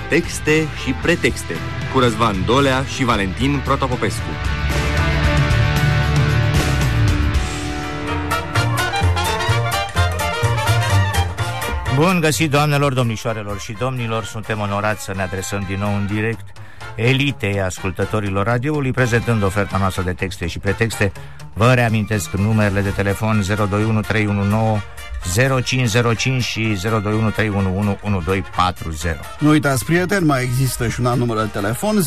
Texte și pretexte cu Răzvan Dolea și Valentin Protopopescu. Bun găsit, doamnelor, domnișoarelor și domnilor. Suntem onorați să ne adresăm din nou în direct elitei ascultătorilor radioului, prezentând oferta noastră de texte și pretexte. Vă reamintesc numerele de telefon 021 319 0505 și 021 311 1240. Nu uitați, prieteni, mai există și un alt număr de telefon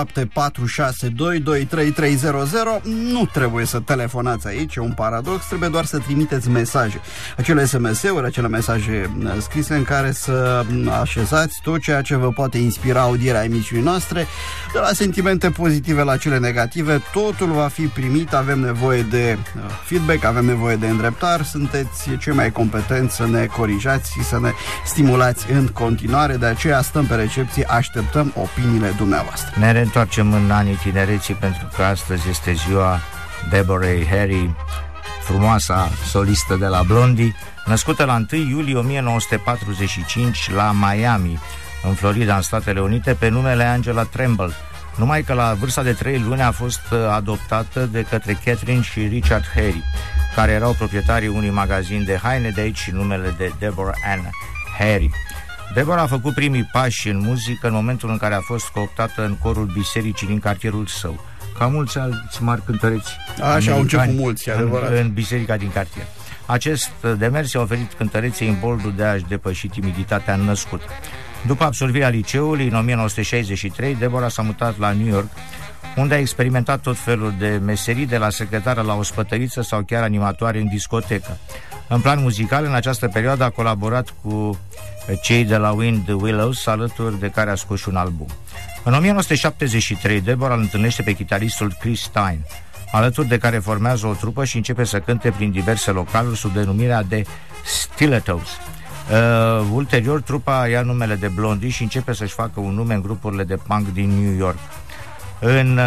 0746223300. Nu trebuie să telefonați aici, e un paradox, trebuie doar să trimiteți mesaje, acele SMS-uri, acele mesaje scrise în care să așezați tot ceea ce vă poate inspira audierea emisiunii noastre, de la sentimente pozitive la cele negative. Totul va fi primit, avem nevoie de feedback, avem nevoie de îndreptare, sunteți cei mai competenți să ne corijați și să ne stimulați în continuare. De aceea stăm pe recepție, așteptăm opiniile dumneavoastră. Ne reîntoarcem în anii tinereții, pentru că astăzi este ziua Deborah Harry, frumoasa solistă de la Blondie, născută la 1 iulie 1945 la Miami, în Florida, în Statele Unite, pe numele Angela Tremble. Numai că la vârsta de 3 luni a fost adoptată de către Catherine și Richard Harry, care erau proprietarii unui magazin de haine, de aici și numele de Deborah Ann Harry. Deborah a făcut primii pași în muzică în momentul în care a fost cooptată în corul bisericii din cartierul său. Ca mulți alți mari cântăreți așa au început mulți, în biserica din cartier. Acest demers i-a oferit cântăreței imboldul de a-și depăși timiditatea născută. După absolvirea liceului, în 1963, Deborah s-a mutat la New York, unde a experimentat tot felul de meserii, de la secretară la ospătăriță sau chiar animatoare în discotecă. În plan muzical, în această perioadă a colaborat cu cei de la Wind Willows, alături de care a scos și un album. În 1973, Deborah îl întâlnește pe chitaristul Chris Stein, alături de care formează o trupă și începe să cânte prin diverse localuri sub denumirea de Stilettos. Ulterior, trupa ia numele de Blondie și începe să-și facă un nume în grupurile de punk din New York. În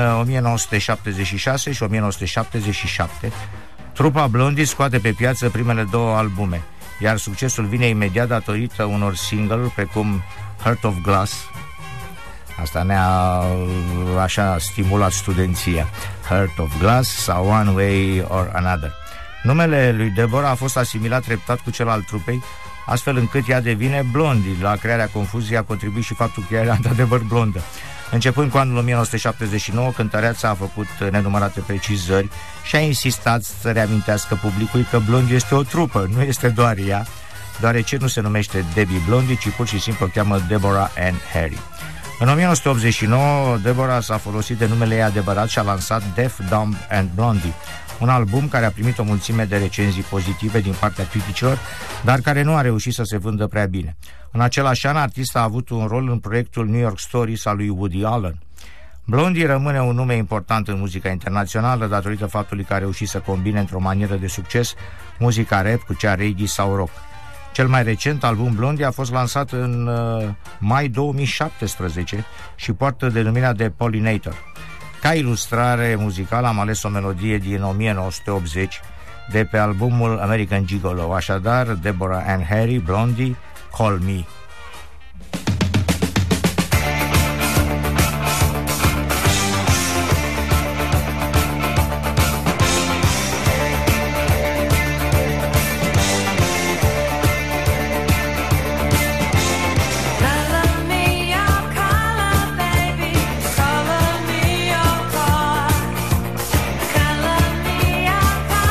1976 și 1977, trupa Blondie scoate pe piață primele 2 albume, iar succesul vine imediat datorită unor single-uri precum Heart of Glass. Asta ne-a așa stimulat studenția. Heart of Glass sau One Way or Another. Numele lui Deborah a fost asimilat treptat cu cel al trupei, astfel încât ea devine Blondie. La crearea confuziei a contribuit și faptul că ea era într-adevăr blondă. Începând cu anul 1979, cântăreața a făcut nenumărate precizări și a insistat să reamintească publicului că Blondie este o trupă, nu este doar ea, deoarece nu se numește Debbie Blondie, ci pur și simplu o cheamă Deborah Ann Harry. În 1989, Deborah s-a folosit de numele ei adevărat și a lansat Deaf, Dumb and Blondie, un album care a primit o mulțime de recenzii pozitive din partea criticilor, dar care nu a reușit să se vândă prea bine. În același an, artista a avut un rol în proiectul New York Stories al lui Woody Allen. Blondie rămâne un nume important în muzica internațională datorită faptului că a reușit să combine într-o manieră de succes muzica rap cu cea reggae sau rock. Cel mai recent album Blondie a fost lansat în mai 2017 și poartă denumirea de Pollinator. Ca ilustrare muzicală am ales o melodie din 1980 de pe albumul American Gigolo. Așadar, Deborah Ann Harry, Blondie, Call Me.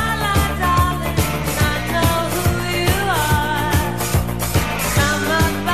Come up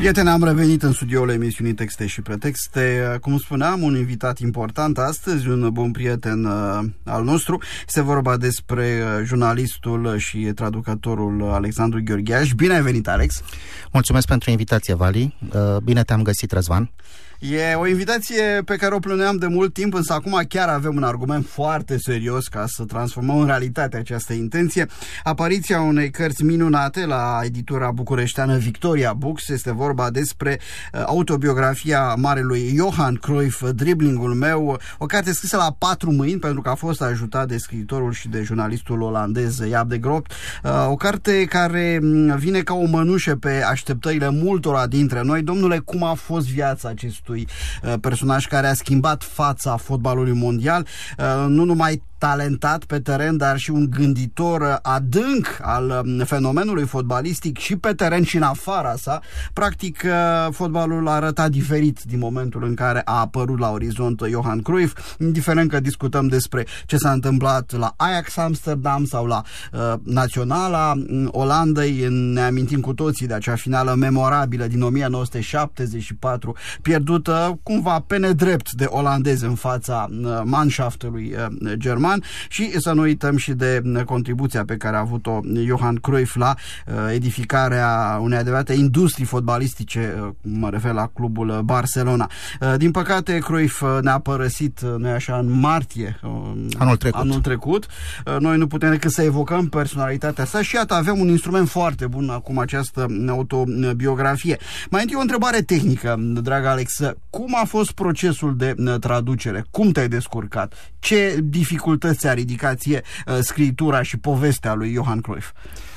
Prieteni, am revenit în studioul emisiunii Texte și Pretexte. Cum spuneam, un invitat important astăzi, un bun prieten al nostru. Este vorba despre jurnalistul și traducătorul Alexandru Gheorghiaș. Bine ai venit, Alex! Mulțumesc pentru invitație, Vali. Bine te-am găsit, Răzvan. E o invitație pe care o plăneam de mult timp, însă acum chiar avem un argument foarte serios ca să transformăm în realitate această intenție. Apariția unei cărți minunate la editura bucureșteană Victoria Books. Este vorba despre autobiografia marelui Johan Cruyff, Driblingul meu, o carte scrisă la 4 mâini pentru că a fost ajutat de scriitorul și de jurnalistul olandez Jaap de Groot. O carte care vine ca o mănușă pe așteptările multora dintre noi. Domnule, cum a fost viața acestui personaj care a schimbat fața fotbalului mondial, nu numai talentat pe teren, dar și un gânditor adânc al fenomenului fotbalistic și pe teren și în afara sa. Practic, fotbalul a arătat diferit din momentul în care a apărut la orizont Johan Cruyff, indiferent că discutăm despre ce s-a întâmplat la Ajax Amsterdam sau la Naționala Olandei. Ne amintim cu toții de acea finală memorabilă din 1974, pierdută cumva pe nedrept de olandezi în fața manschaftului german. Și să nu uităm și de contribuția pe care a avut-o Johan Cruyff la edificarea unei adevărate industrii fotbalistice, mă refer la clubul Barcelona. Din păcate, Cruyff ne-a părăsit, nu-i așa, în martie anul trecut. Noi nu putem decât să evocăm personalitatea sa și iată, avem un instrument foarte bun acum, această autobiografie. Mai întâi o întrebare tehnică, dragă Alex. Cum a fost procesul de traducere? Cum te-ai descurcat? Ce dificultăți a ridicat ție scritura și povestea lui Johan Cruyff?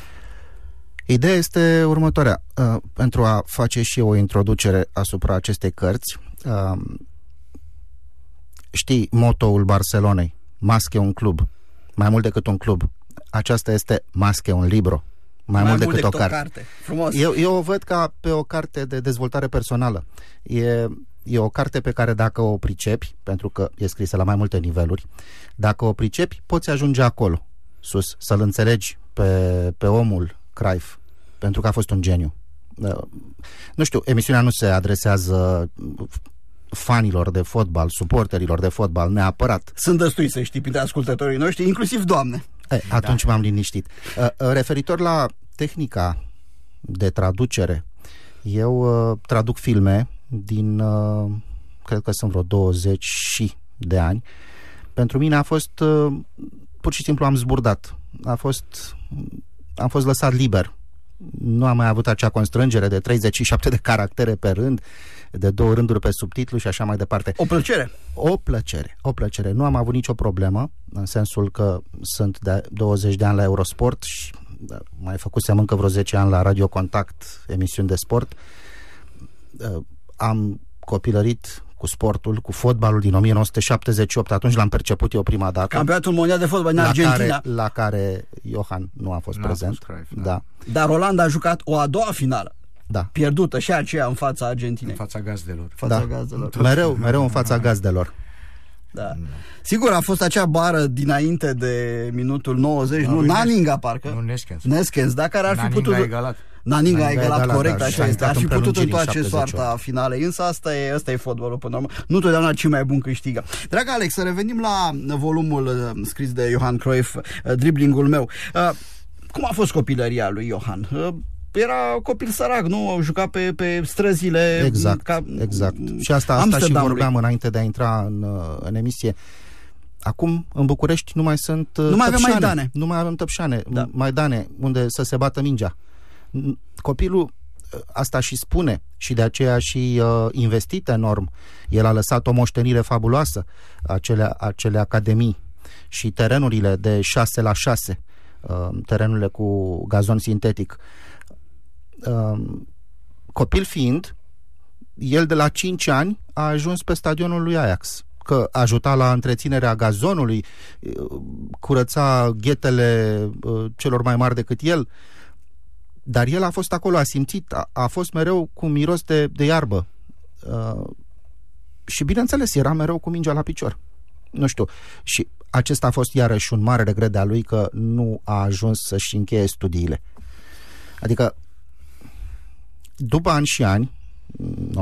Ideea este următoarea. Pentru a face și eu o introducere asupra acestei cărți, știi motoul Barcelonei, más que un club, mai mult decât un club. Aceasta este más que un libro, mai mult decât o carte. Frumos. Eu o văd ca pe o carte de dezvoltare personală. E o carte pe care dacă o pricepi, pentru că e scrisă la mai multe niveluri, dacă o pricepi, poți ajunge acolo, sus, să-l înțelegi pe omul Cruyff, pentru că a fost un geniu. Nu știu, emisiunea nu se adresează fanilor de fotbal, suporterilor de fotbal neapărat. Sunt destui, să știi, printre ascultătorii noștri, inclusiv doamne. Atunci m-am liniștit. Referitor la tehnica de traducere, eu traduc filme din, cred că sunt vreo 20 de ani. Pentru mine a fost, pur și simplu am zburdat. Am fost lăsat liber. Nu am mai avut acea constrângere de 37 de caractere pe rând, de 2 rânduri pe subtitlu și așa mai departe. O plăcere. Nu am avut nicio problemă, în sensul că sunt de 20 de ani la Eurosport și mai făcusem încă vreo 10 ani la Radio Contact, emisiuni de sport. Am copilărit cu sportul, cu fotbalul din 1978, atunci l-am perceput eu prima dată. Campionatul mondial de fotbal în Argentina. La care Johan nu a fost prezent. Da. Dar Olanda a jucat o a doua finală. Da. Pierdută și aceea în fața Argentinei. În fața gazdelor. Mereu în fața gazdelor. Da. Sigur, a fost acea bară dinainte de minutul 90, nu? Naninga, parcă. Nu, Neskens, da, care ar fi putut... Naninga a egalat, corect, da, așa este. Ar fi putut întoarce soarta finalei, însă asta e fotbalul până la urmă. Nu totdeauna cel mai bun câștigă. Dragă Alex, să revenim la volumul scris de Johan Cruyff, Driblingul meu. Cum a fost copilăria lui Johan? Era copil sărac, nu? Juca pe străzile... Exact. Și asta și vorbeam înainte de a intra în emisie. Acum, în București, nu mai sunt tăpșane. Nu mai avem tăpșane, da. Maidane, unde să se bată mingea. Copilul asta și spune și de aceea și investit enorm. El a lăsat o moștenire fabuloasă, acele academii și terenurile de 6x6, terenurile cu gazon sintetic. Copil fiind, el de la 5 ani a ajuns pe stadionul lui Ajax, că ajuta la întreținerea gazonului, curăța ghetele celor mai mari decât el, dar el a fost acolo, a simțit, a fost mereu cu miros de iarbă și bineînțeles era mereu cu mingea la picior. Nu știu, și acesta a fost iarăși un mare regret de-a lui, că nu a ajuns să-și încheie studiile. Adică după ani și ani În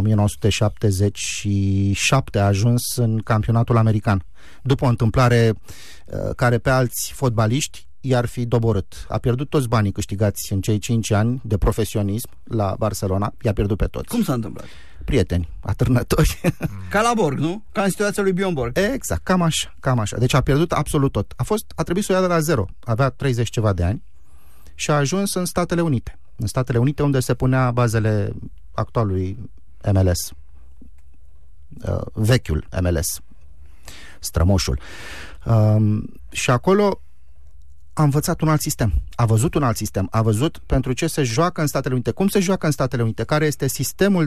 1977 a ajuns în campionatul american. După o întâmplare care pe alți fotbaliști i-ar fi doborât. A pierdut toți banii câștigați în cei 5 ani de profesionism la Barcelona, i-a pierdut pe toți. Cum s-a întâmplat? Prieteni, atârnători. Ca la Borg, nu? Ca în situația lui Bjorn Borg. Exact, cam așa. Deci a pierdut absolut tot. A trebuit să o ia de la zero. Avea 30 ceva de ani și a ajuns în Statele Unite. În Statele Unite, unde se punea bazele actualului MLS. Vechiul MLS. Strămoșul. Și acolo a învățat un alt sistem. A văzut un alt sistem. A văzut pentru ce se joacă în Statele Unite. Cum se joacă în Statele Unite. Care este sistemul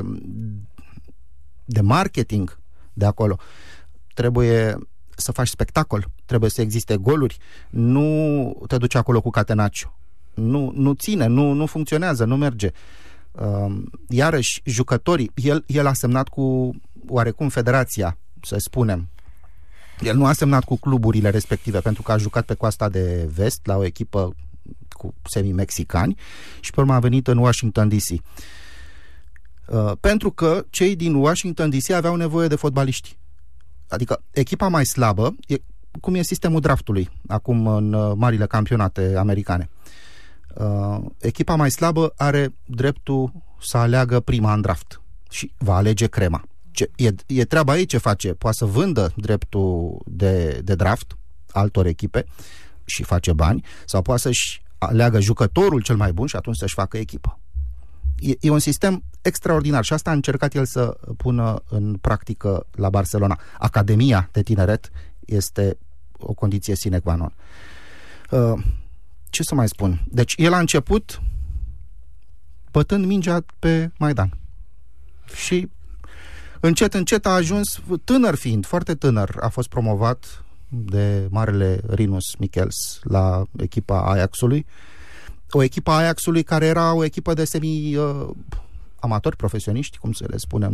de marketing de acolo. Trebuie să faci spectacol. Trebuie să existe goluri. Nu te duci acolo cu catenaccio. Nu ține, nu funcționează, nu merge. Iarăși, jucătorii, el a semnat cu oarecum federația, să spunem. El nu a semnat cu cluburile respective, pentru că a jucat pe coasta de vest la o echipă cu semi-mexicani și pe urmă a venit în Washington DC. Pentru că cei din Washington DC aveau nevoie de fotbaliști. Adică echipa mai slabă, cum e sistemul draftului acum în marile campionate americane. Echipa mai slabă are dreptul să aleagă prima în draft și va alege crema. E treaba ei ce face. Poate să vândă dreptul de draft altor echipe și face bani, sau poate să-și aleagă jucătorul cel mai bun și atunci să-și facă echipă. E un sistem extraordinar și asta a încercat el să pună în practică la Barcelona. Academia de tineret este o condiție sine qua non. Ce să mai spun? Deci el a început bătând mingea pe Maidan. Și încet a ajuns, tânăr fiind, foarte tânăr, a fost promovat de marele Rinus Michels la echipa Ajaxului. O echipă Ajaxului care era o echipă de amatori profesioniști, cum să le spunem.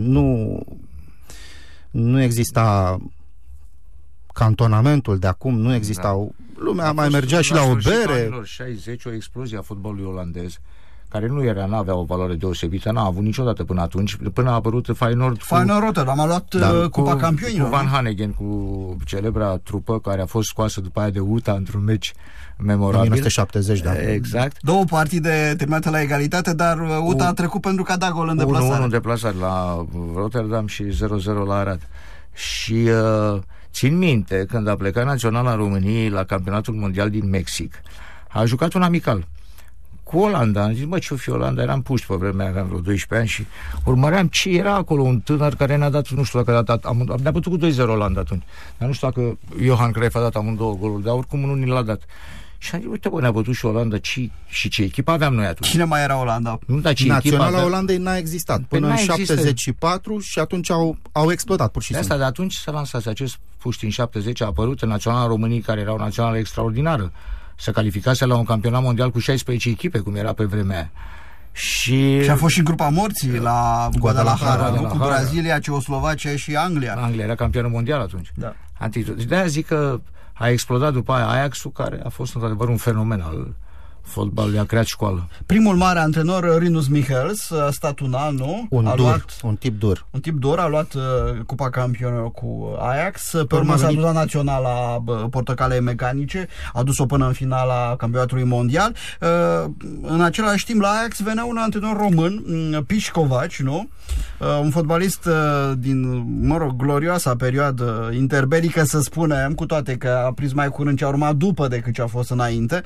Nu exista cantonamentul de acum, nu existau... Lumea mai mergea și la o bere. În anilor 60 o explozie a fotbalului olandez, care n-avea o valoare deosebită, n-a avut niciodată până atunci, până a apărut Feyenoord Rotterdam, a luat Cupa Campionilor. Cu Van Hanegem, cu celebra trupă care a fost scoasă după aia de UTA într-un meci memorabil. 1970, da. Exact. Două partide terminate la egalitate, dar UTA a trecut pentru că a dat gol în deplasare. 1-1 în deplasare la Rotterdam și 0-0 la Arad. Și țin minte, când a plecat naționala României la campionatul mondial din Mexic, a jucat un amical cu Olanda. Am zis, ce-o fi Olanda? Eram puști pe vremea, aveam vreo 12 ani și urmăream ce era acolo, un tânăr care ne-a dat, nu știu dacă ne-a bătut cu 2-0 Olanda atunci, dar nu știu dacă Johan Cruyff a dat amândouă goluri, dar oricum unul ni l-a dat. Și am zis, uite, ne-a bătut și Olanda, și ce echipă aveam noi atunci? Cine mai era Olanda? Nu, dar ce Naționala Olandei n-a existat până în 74 și atunci au explodat pur și simplu. De asta de atunci s-a lansat acest puști în 70, a apărut în Naționala României, care era o națională extraordinară. Se calificase la un campionat mondial cu 16 echipe, cum era pe vremea aia. Și a fost și în grupa morții la Guadalajara, cu Brazilia, Ceoslovacia și Anglia. Anglia era campionă mondială atunci. Da. De-aia zic că a explodat după aia Ajaxul, care a fost într-adevăr un fenomen al fotbalului, a creat școală. Primul mare antrenor, Rinus Michels, a stat un an, nu? Un tip dur. Un tip dur, a luat Cupa Campionilor cu Ajax, pe urmă s-a dus la naționala portocale mecanice, a dus-o până în finala campionatului mondial. În același timp, la Ajax venea un antrenor român, Pișcovaci, nu? Un fotbalist din, glorioasa perioadă interbelică, să spunem, cu toate că a prins mai curând ce a urmat după decât ce a fost înainte.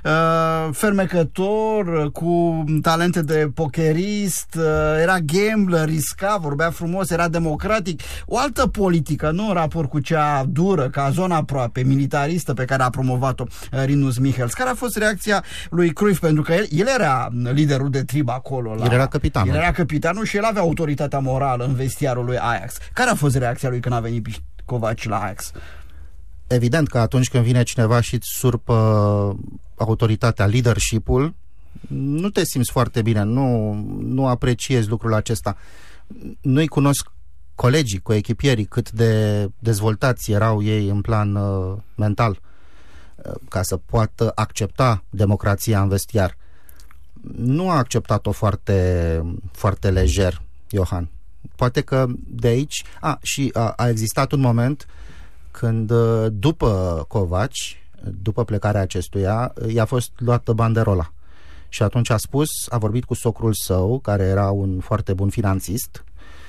Fermecător, cu talente de pokerist, era gambler, risca, vorbea frumos, era democratic. O altă politică, nu în raport cu cea dură, ca zona aproape, militaristă pe care a promovat-o Rinus Michels. Care a fost reacția lui Cruyff? Pentru că el era liderul de trib acolo. El era capitanul. El era capitanul și el avea autoritatea morală în vestiarul lui Ajax. Care a fost reacția lui când a venit Pișcovaci la Ajax? Evident că atunci când vine cineva și îți surpă autoritatea, leadership-ul, nu te simți foarte bine, nu apreciezi lucrul acesta. Nu-i cunosc colegii, coechipierii, cât de dezvoltați erau ei în plan mental ca să poată accepta democrația în vestiar. Nu a acceptat-o foarte, foarte lejer. Johan. Poate că de aici... A existat un moment când, după Covaci, după plecarea acestuia, i-a fost luată banderola. Și atunci a vorbit cu socrul său, care era un foarte bun finanțist,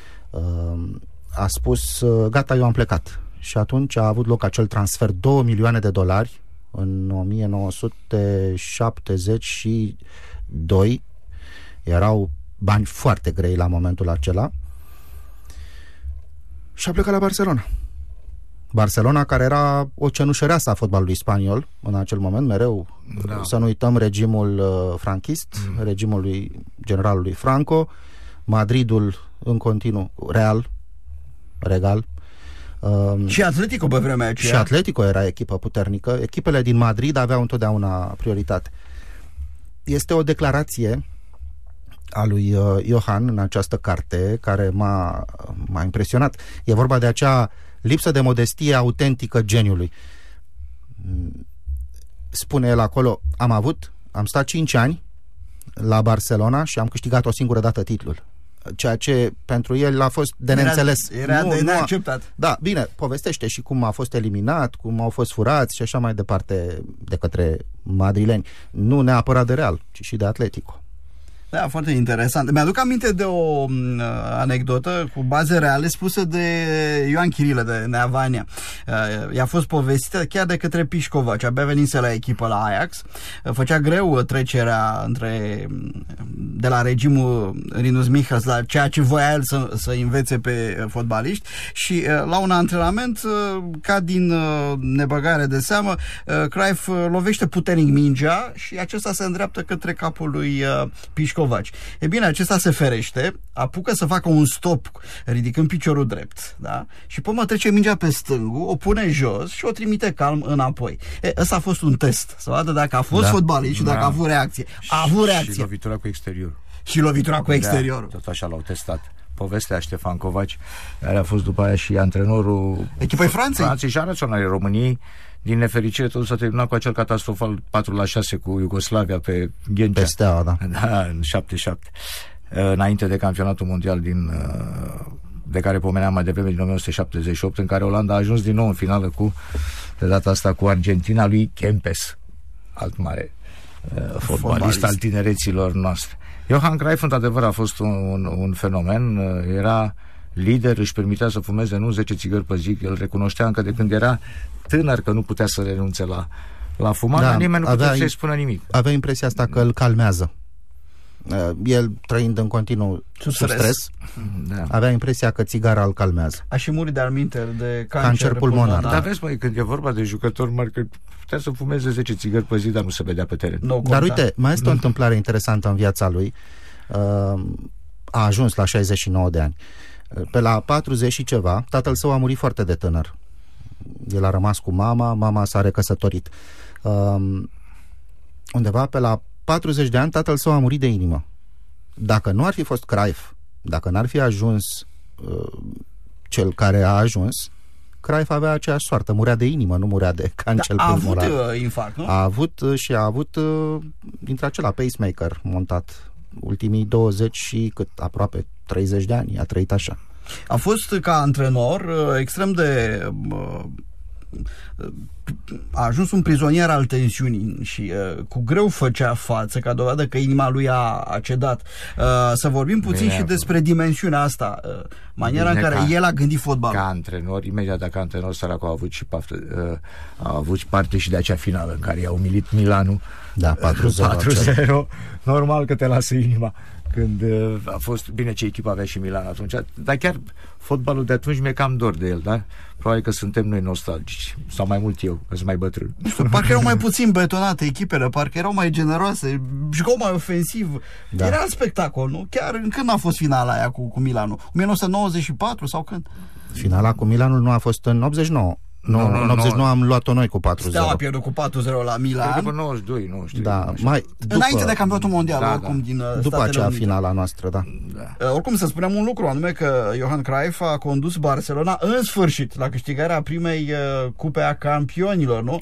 a spus, gata, eu am plecat. Și atunci a avut loc acel transfer, $2 milioane în 1972. Erau bani foarte grei la momentul acela. Și a plecat la Barcelona. Barcelona, care era o cenușăreasă a fotbalului spaniol în acel moment, mereu, să nu uităm regimul franchist, regimul generalului Franco, Madridul în continuu, Regal. Și Atletico pe vremea aceea. Și Atletico era echipă puternică. Echipele din Madrid aveau întotdeauna prioritate. Este o declarație a lui Johan în această carte care m-a impresionat. E vorba de acea lipsă de modestie autentică geniului. Spune el acolo, am stat 5 ani la Barcelona și am câștigat o singură dată titlul. Ceea ce pentru el a fost de neînțeles. Era de neacceptat. Da, bine, povestește și cum a fost eliminat, cum au fost furați și așa mai departe de către madrileni. Nu neapărat de Real, ci și de Atletico. Da, foarte interesant. Mi-aduc aminte de o anecdotă cu baze reale spusă de Ioan Chirilă de Neavania. I-a fost povestită chiar de către Pișcovaci. Abia venise la echipă la Ajax. Făcea greu trecerea de la regimul Rinus Michels la ceea ce voia el să învețe pe fotbaliști și la un antrenament, ca din nebăgare de seamă, Cruyff lovește puternic mingea și acesta se îndreaptă către capul lui Pișcovaci. E bine, acesta se ferește, apucă să facă un stop ridicând piciorul drept, da? Și până trece mingea pe stângul, o pune jos și o trimite calm înapoi. Ăsta a fost un test, să vadă dacă a fost fotbalist și dacă a avut reacție. A avut reacție. Și lovitura cu exteriorul. Și lovitura cu exteriorul. Da, tot așa l-au testat. Povestea Ștefan Covaci, care a fost după aia și antrenorul echipei Franței și a naționalei României. Din nefericire, totul s-a terminat cu acel catastrofal 4-6 cu Iugoslavia pe Ghencea. Pe Steaua, da. Da, în 77. Înainte de campionatul mondial de care pomeneam mai devreme, din 1978, în care Olanda a ajuns din nou în finală de data asta cu Argentina, lui Kempes, alt mare fotbalist al tinereților noastre. Johan Cruyff, într-adevăr, a fost un fenomen. Era lider, își permitea să fumeze nu 10 țigări pe zi. El recunoștea încă de când era tânăr că nu putea să renunțe la fumat, dar nimeni nu putea să-i spună nimic. Avea impresia asta că îl calmează. El, trăind în continuu sub stres, avea impresia că țigara îl calmează. A și murit de alminte de cancer pulmonar. Dar vezi, măi, când e vorba de jucători mari, că putea să fumeze 10 țigări pe zi, dar nu se vedea pe teren. Dar uite, mai este o întâmplare interesantă în viața lui. A ajuns la 69 de ani. Pe la 40 și ceva, tatăl său a murit foarte de tânăr. El a rămas cu mama s-a recăsătorit. Undeva pe la 40 de ani, tatăl său a murit de inimă. Dacă nu ar fi fost Cruyff, dacă n-ar fi ajuns cel care a ajuns, Cruyff avea aceeași soartă, murea de inimă, nu murea de cancer pulmonar. A avut infarct, nu? A avut dintre acela pacemaker montat. Ultimii 20 și aproape 30 de ani a trăit așa. A fost ca antrenor extrem de... a ajuns un prizonier al tensiunii și cu greu făcea față, ca dovadă că inima lui a cedat. Să vorbim puțin și despre dimensiunea asta, maniera în care el a gândit fotbal. Ca antrenor, imediat dacă antrenor, săracul a avut parte și de acea finală în care i-a umilit Milanul. Da, 4-0. Normal că te lasă inima. Când a fost, bine ce echipă avea și Milan atunci, dar chiar fotbalul de atunci mi-e cam dor de el, da? Probabil că suntem noi nostalgici, sau mai mult eu, că sunt mai bătrân. Parcă erau mai puțin betonate echipele, parcă erau mai generoase, jucau mai ofensiv. Da. Era spectacol, nu? Chiar când a fost finala aia cu Milanul? 1994 sau când? Finala cu Milanul nu a fost în 89. În 89 am luat-o noi cu 4-0. Steaua a pierdut cu 4-0 la Milan. După 92, nu știu. Da, înainte de campionatul mondial, oricum, din după acea finala noastră, da. Oricum, să spunem un lucru, anume că Johan Cruyff a condus Barcelona în sfârșit la câștigarea primei cupe a campionilor, nu?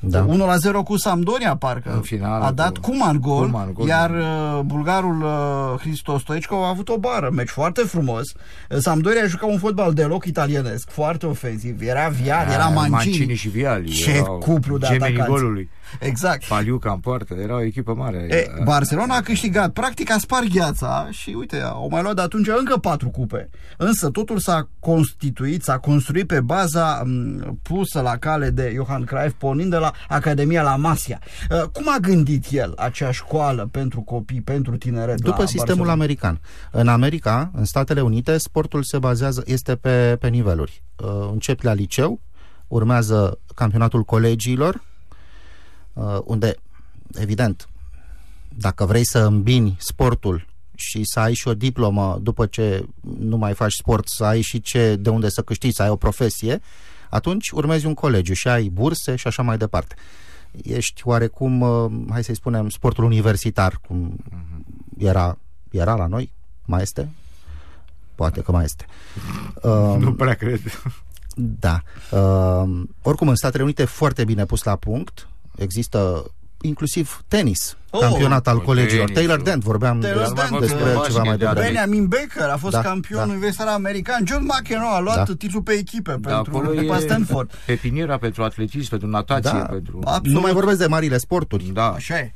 Da. 1-0 cu Sampdoria, parcă. În finală a dat Koeman gol, iar bulgarul Hristos Stoichkov a avut o bară. Meci foarte frumos. Sampdoria juca un fotbal deloc italienesc, foarte ofensiv. Era Viali, era Mancini și Viali. Ce cuplu de atacanți. Golului. Exact. Paliuca în poartă, era o echipă mare. Barcelona a câștigat, practic a spart gheața și uite, au mai luat de atunci încă 4 cupe. Însă totul s-a construit pe baza pusă la cale de Johan Cruyff, pornind de la Academia La Masia. Cum a gândit el acea școală pentru copii, pentru tineret? După sistemul american. În America, în Statele Unite, sportul se bazează, este pe niveluri. Începi la liceu, urmează campionatul colegiilor, unde, evident, dacă vrei să îmbini sportul și să ai și o diplomă după ce nu mai faci sport, să ai și de unde să câștigi, să ai o profesie, atunci urmezi un colegiu și ai burse și așa mai departe. Ești oarecum, hai să-i spunem, sportul universitar, cum era la noi, mai este? Poate că mai este. Nu prea cred. Da. Oricum, în Statele Unite foarte bine pus la punct. Există inclusiv tenis, campionat al colegilor. Taylor Dent, vorbeam despre ceva mai devreme. Benjamin Becker a fost campion universitar american. John McEnroe a luat titlul pe echipe pentru Stanford. Pepiniera pentru atletism, pentru natație, pentru... Nu mai vorbesc de marile sporturi. Da, așa e.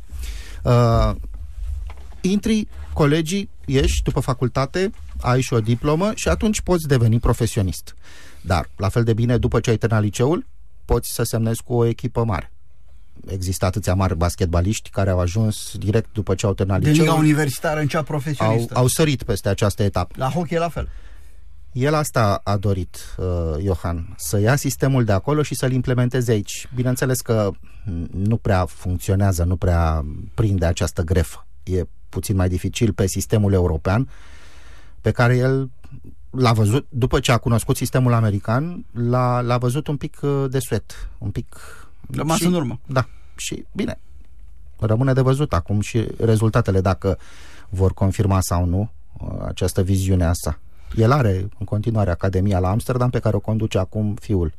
Intri, colegii, ieși după facultate, ai și o diplomă și atunci poți deveni profesionist. Dar, la fel de bine, după ce ai terminat liceul, poți să semnezi cu o echipă mare. Există atâția mari basketbaliști care au ajuns direct după ce au terminat liceul. De liga universitară în cea profesionistă. Au sărit peste această etapă. La hockey la fel. El asta a dorit, Johan, să ia sistemul de acolo și să-l implementeze aici. Bineînțeles că nu prea funcționează, nu prea prinde această grefă. E puțin mai dificil pe sistemul european, pe care el l-a văzut, după ce a cunoscut sistemul american, l-a văzut un pic desuet, un pic... Rămas în urmă. Da, și bine, rămâne de văzut acum și rezultatele, dacă vor confirma sau nu această viziune a sa. El are în continuare Academia la Amsterdam, pe care o conduce acum fiul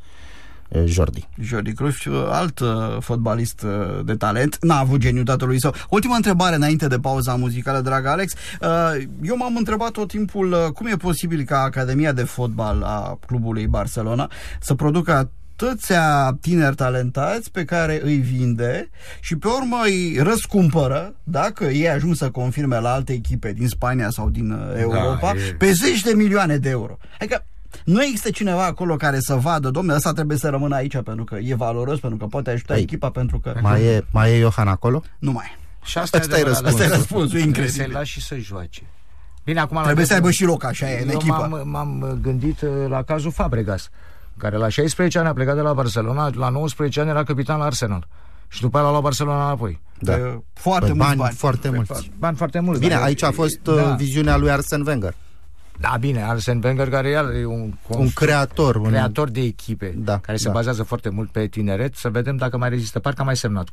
Jordi Cruyff, alt fotbalist de talent, n-a avut geniul tatălui său. Ultima întrebare înainte de pauza muzicală, dragă Alex. Eu m-am întrebat tot timpul cum e posibil ca Academia de Fotbal a clubului Barcelona să producă atâția tineri talentați pe care îi vinde și pe urmă îi răscumpără, dacă ei ajung să confirme la alte echipe din Spania sau din Europa, pe 10 de milioane de euro. Adică nu există cineva acolo care să vadă, domnule, ăsta trebuie să rămână aici pentru că e valoros, pentru că poate ajuta echipa, pentru că... Mai e Johan acolo? Nu mai e. Și asta e răspunsul, incredibil. Să-i lași și să joace. Bine, acum trebuie să aibă și loc, așa e, în echipă. M-am gândit la cazul Fabregas, care la 16 ani a plecat de la Barcelona, la 19 ani era capitan la Arsenal. Și după aia l-a luat Barcelona înapoi. Da. Foarte mulți bani. Bani foarte mulți. Bine, dar aici a fost viziunea lui Arsene Wenger. Da, bine, Arsene Wenger, care e un creator de echipe, care se bazează foarte mult pe tineret. Să vedem dacă mai rezistă. Parcă a mai semnat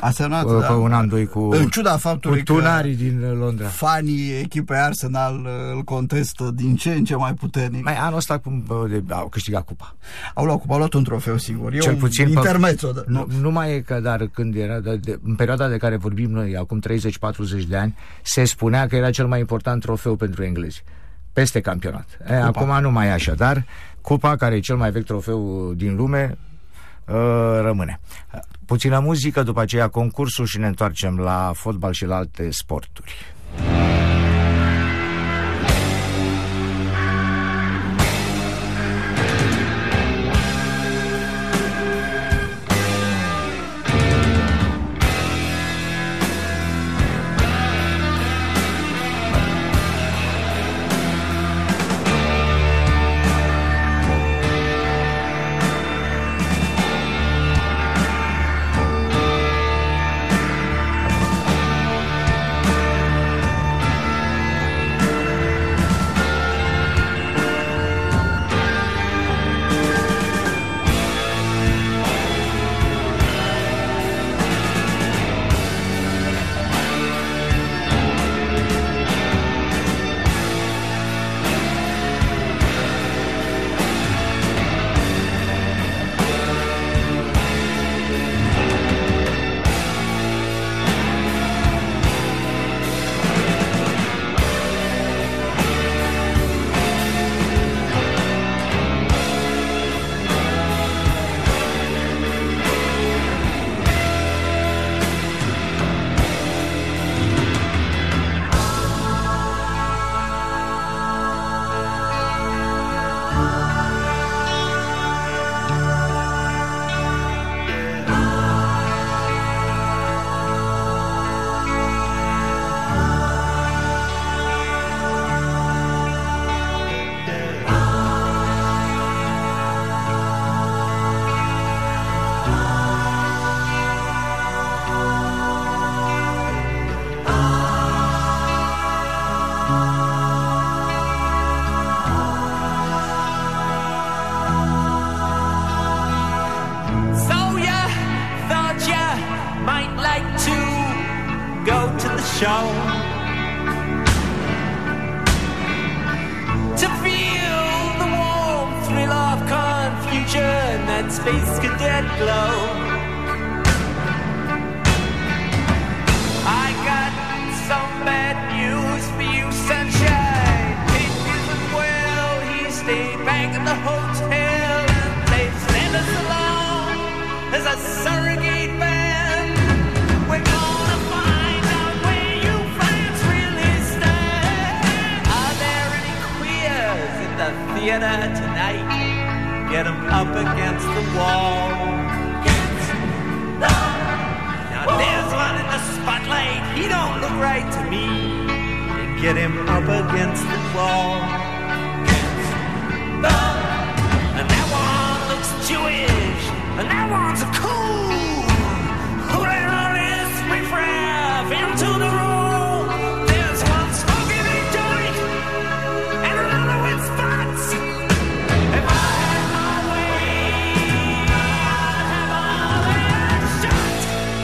pe un an, doi cu, în ciuda faptului cu tunarii din Londra. Fanii echipei Arsenal îl contestă din ce în ce mai puternic. Mai anul ăsta au câștigat cupa. Au luat un trofeu, sigur. Cel puțin intermezzo. Nu mai e că, dar când era în perioada de care vorbim noi, acum 30-40 de ani, se spunea că era cel mai important trofeu pentru englezi peste campionat. Acum nu mai e așa, dar cupa, care e cel mai vechi trofeu din lume, rămâne. Puțină muzică, după aceea concursul și ne întoarcem la fotbal și la alte sporturi. show. To feel the warm thrill of confusion, that space cadet glow. I got some bad news for you, sunshine. It isn't well, he stayed back at the hotel, and they sent us along as a surrogate band. We're gonna find out where you friends really stand. Are there any queers in the theater tonight? Get them up against the wall. Now there's one in the spotlight, he don't look right to me. Get him up against the wall. And that one looks Jewish, and that one's a cool. Who the hell is riff-raff into the room? There's one smoking a joint, and another with spots. If I had my way, I'd have all that shot.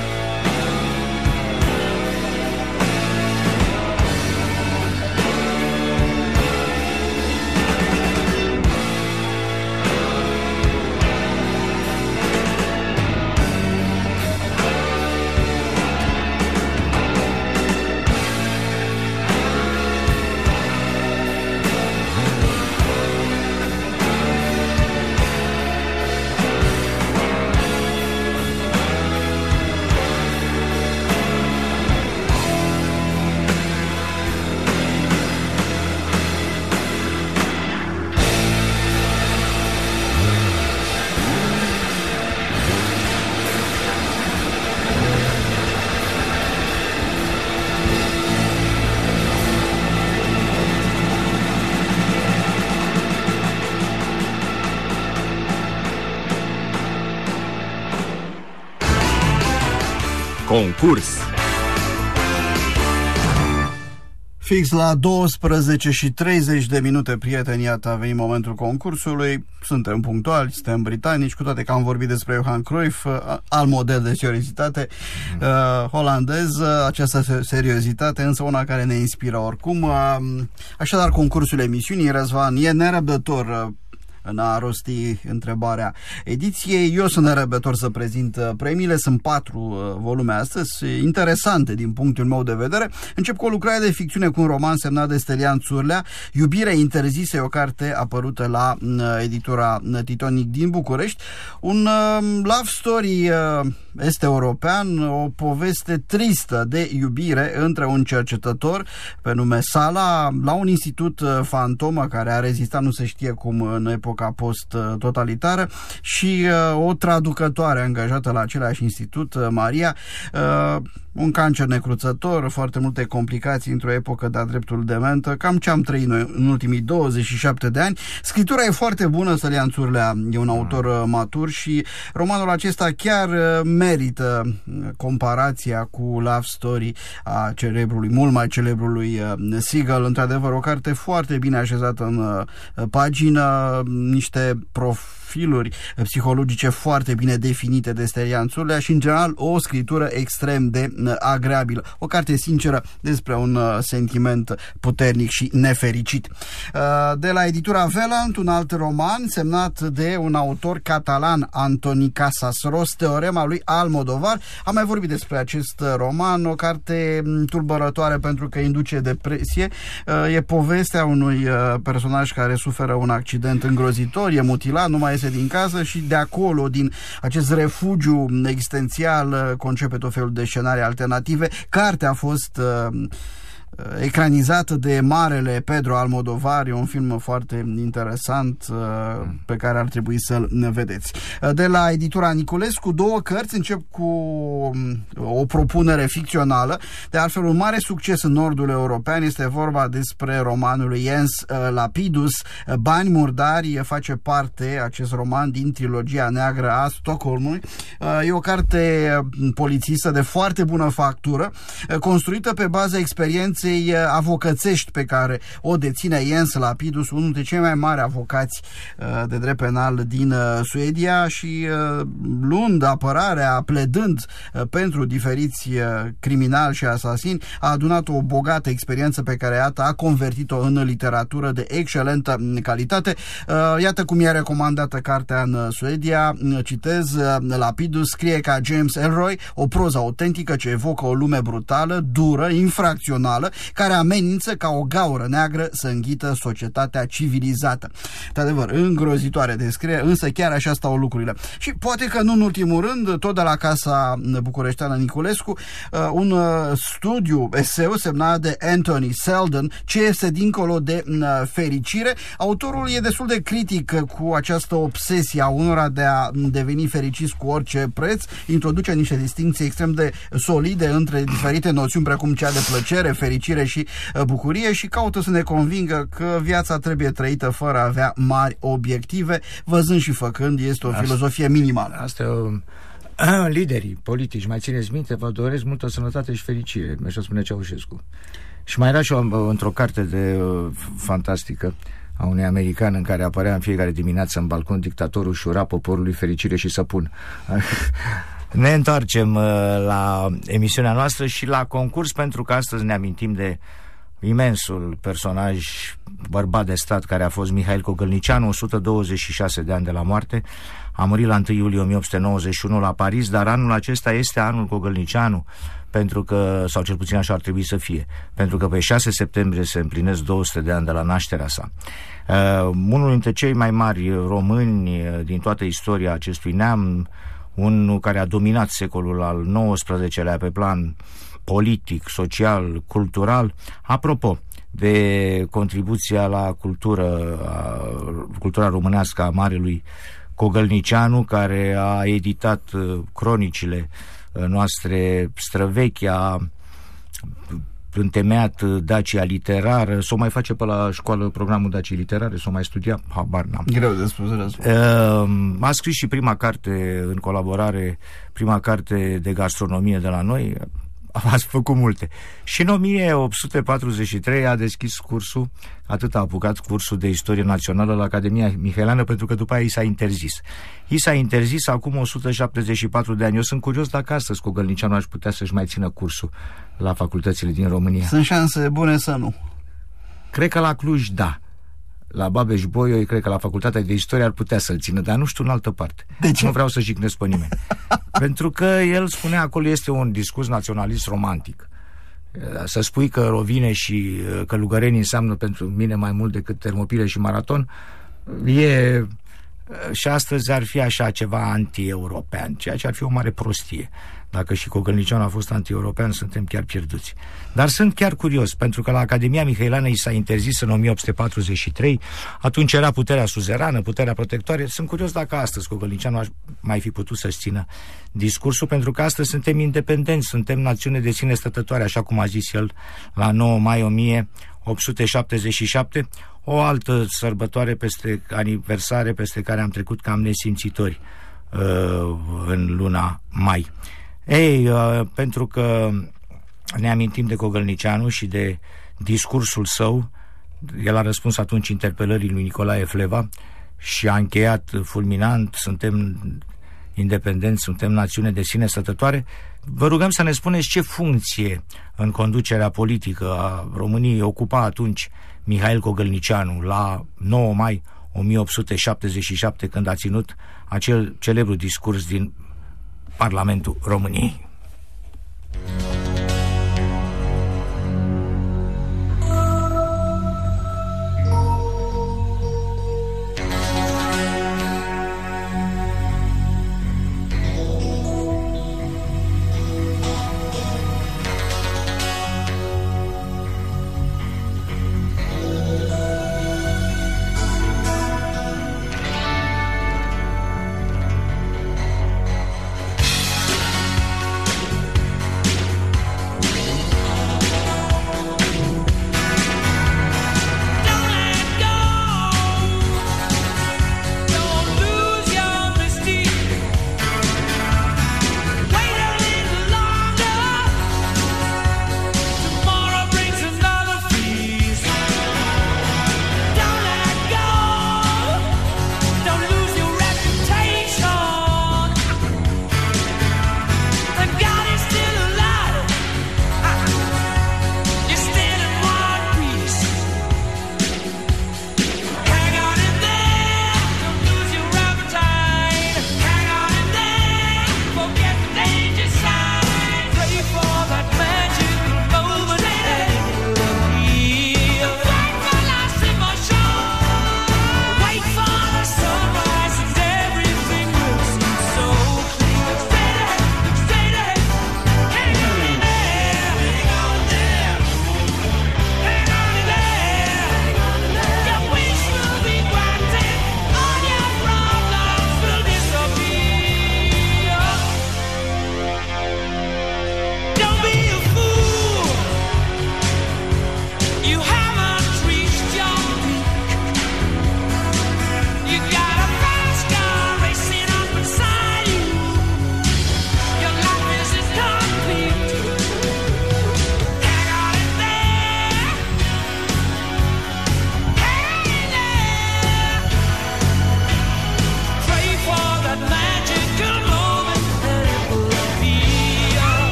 Concurs. Fix la 12 și 30 de minute, prieteni, iată a venit momentul concursului. Suntem punctuali, suntem britanici, cu toate că am vorbit despre Johan Cruyff, alt model de seriozitate holandez, această seriozitate însă una care ne inspiră oricum. Așadar, concursul emisiunii, Răzvan e nerăbdător în a rosti întrebarea ediției. Eu sunt nerăbdător să prezint premiile. Sunt 4 volume astăzi, interesante din punctul meu de vedere. Încep cu o lucrare de ficțiune cu un roman semnat de Stelian Țurlea, Iubirea interzisă, e o carte apărută la editura Titonic din București. Un love story est-european, o poveste tristă de iubire între un cercetător pe nume Sala la un institut fantomă care a rezistat, nu se știe cum, în epoca post-totalitară, și o traducătoare angajată la același institut, Maria. Un cancer necruțător, foarte multe complicații într-o epocă de-a dreptul dementă, cam ce am trăit noi în ultimii 27 de ani. Scriptura e foarte bună, Stelian Țurlea e un autor matur și romanul acesta chiar merită comparația cu Love Story a celebrului, mult mai celebrului Seagull. Într-adevăr, o carte foarte bine așezată în pagină, niște profiluri psihologice foarte bine definite de Stelian Țurlea și, în general, o scritură extrem de agreabilă. O carte sinceră despre un sentiment puternic și nefericit. De la editura Velant, un alt roman semnat de un autor catalan, Antoni Casas Ros, Teorema lui Almodovar. Am mai vorbit despre acest roman, o carte tulburătoare pentru că induce depresie. E povestea unui personaj care suferă un accident îngrozitor, e mutilat, nu mai iese din casă și de acolo, din acest refugiu existențial, concepe tot felul de scenarii alternative. Cartea a fost ecranizată de marele Pedro Almodovar, e un film foarte interesant pe care ar trebui să-l vedeți. De la editura Niculescu, 2 cărți, încep cu o propunere ficțională, de altfel un mare succes în nordul european, este vorba despre romanul lui Jens Lapidus, Bani murdari, face parte acest roman din trilogia neagră a Stockholmului. E o carte polițistă de foarte bună factură, construită pe baza experienței experienței avocățești pe care o deține Jens Lapidus, unul dintre cei mai mari avocați de drept penal din Suedia, și luând apărarea, pledând pentru diferiți criminali și asasini, a adunat o bogată experiență pe care, iată, a convertit-o în literatură de excelentă calitate. Iată cum e recomandată cartea în Suedia. Citez: Lapidus scrie ca James Ellroy o proză autentică ce evocă o lume brutală, dură, infracțională, care amenință ca o gaură neagră să înghită societatea civilizată. De adevăr, îngrozitoare descriere, însă chiar așa stau lucrurile. Și poate că nu în ultimul rând, tot de la Casa Bucureșteană Niculescu, un studiu, eseu semnat de Anthony Seldon, ce este dincolo de fericire. Autorul e destul de critic cu această obsesie a unora de a deveni fericiți cu orice preț, introduce niște distincții extrem de solide între diferite noțiuni precum cea de plăcere, fericire și bucurie, și caută să ne convingă că viața trebuie trăită fără a avea mari obiective, văzând și făcând. Este o filozofie minimală. Asta liderii politici, mai țineți minte, vă doresc multă sănătate și fericire, așa spune Ceaușescu. Și mai era și într-o carte de fantastică a unui american în care apărea în fiecare dimineață în balcon dictatorul și ura poporului fericire și săpun. Ne întoarcem la emisiunea noastră și la concurs, pentru că astăzi ne amintim de imensul personaj, bărbat de stat, care a fost Mihail Cogălnicianu, 126 de ani de la moarte. A murit la 1 iulie 1891 la Paris, dar anul acesta este anul Cogălnicianu, pentru că, sau cel puțin așa ar trebui să fie, pentru că pe 6 septembrie se împlinesc 200 de ani de la nașterea sa. Unul dintre cei mai mari români din toată istoria acestui neam, unul care a dominat secolul al XIX-lea pe plan politic, social, cultural. Apropo de contribuția la cultura românească a marelui Cogălnicianu, care a editat cronicile noastre străvechi, a întemeiat Dacia literară, s-o mai face pe la școală programul Dacia literare, s-o mai studia, habar n-am. Greu de spus răspuns. A scris și prima carte în colaborare, prima carte de gastronomie de la noi. Ați făcut multe. Și în 1843 a deschis cursul, atât a apucat cursul de istorie națională la Academia Mihăileană, pentru că după aia i s-a interzis. I s-a interzis acum 174 de ani. Eu sunt curios dacă astăzi Cogălnicianu aș putea să-și mai țină cursul la facultățile din România. Sunt șanse bune să nu. Cred că la Cluj, da. La Babeș-Bolyai, cred că la Facultatea de Istorie ar putea să-l țină, dar nu știu în altă parte. De ce? Nu vreau să jignesc pe nimeni. Pentru că el spunea acolo, este un discurs naționalist romantic. Să spui că Rovine și Călugăreni înseamnă pentru mine mai mult decât Termopile și Maraton, și astăzi ar fi așa ceva anti-european, ceea ce ar fi o mare prostie. Dacă și Cogălnicianu a fost anti-european, suntem chiar pierduți. Dar sunt chiar curios, pentru că la Academia Mihăileană i s-a interzis în 1843, atunci era puterea suzerană, puterea protectoare. Sunt curios dacă astăzi Cogălnicianu ar mai fi putut să-și țină discursul, pentru că astăzi suntem independenți, suntem națiune de sine stătătoare, așa cum a zis el la 9 mai 1877, o altă sărbătoare aniversare peste care am trecut cam nesimțitori în luna mai. Pentru că ne amintim de Cogălnicianu și de discursul său, el a răspuns atunci interpelării lui Nicolae Fleva și a încheiat fulminant: suntem independenți, suntem națiune de sine stătătoare. Vă rugăm să ne spuneți ce funcție în conducerea politică a României ocupa atunci Mihail Cogălnicianu la 9 mai 1877, când a ținut acel celebru discurs din Parlamentul României.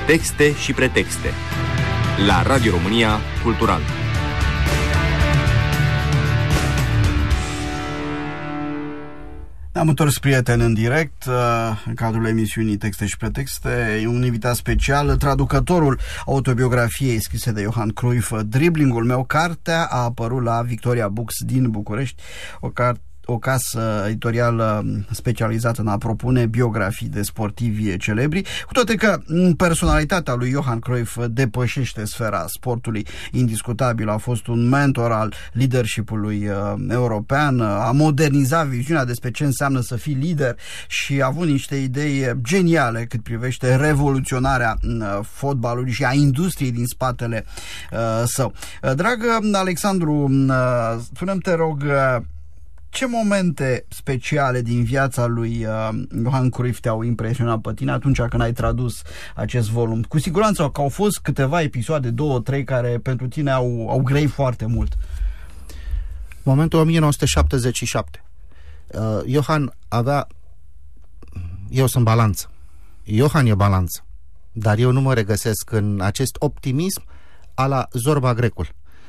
Texte și pretexte la Radio România Cultural. Am întors, prieteni, în direct în cadrul emisiunii Texte și Pretexte. Un invitat special, traducătorul autobiografiei scrise de Johan Cruyff, Driblingul meu. Cartea a apărut la Victoria Books din București, o casă editorială specializată în a propune biografii de sportivi celebri, cu toate că personalitatea lui Johan Cruyff depășește sfera sportului. Indiscutabil a fost un mentor al leadership-ului european, a modernizat viziunea despre ce înseamnă să fii lider și a avut niște idei geniale cât privește revoluționarea fotbalului și a industriei din spatele său. Dragă Alexandru, spune-mi, te rog, ce momente speciale din viața lui Johan Cruyff te-au impresionat pe tine atunci când ai tradus acest volum? Cu siguranță că au fost câteva episoade, 2-3, care pentru tine au grăit foarte mult. Momentul 1977. Johan avea... Eu sunt balanță. Johan e balanță. Dar eu nu mă regăsesc în acest optimism a la Zorba Grecul.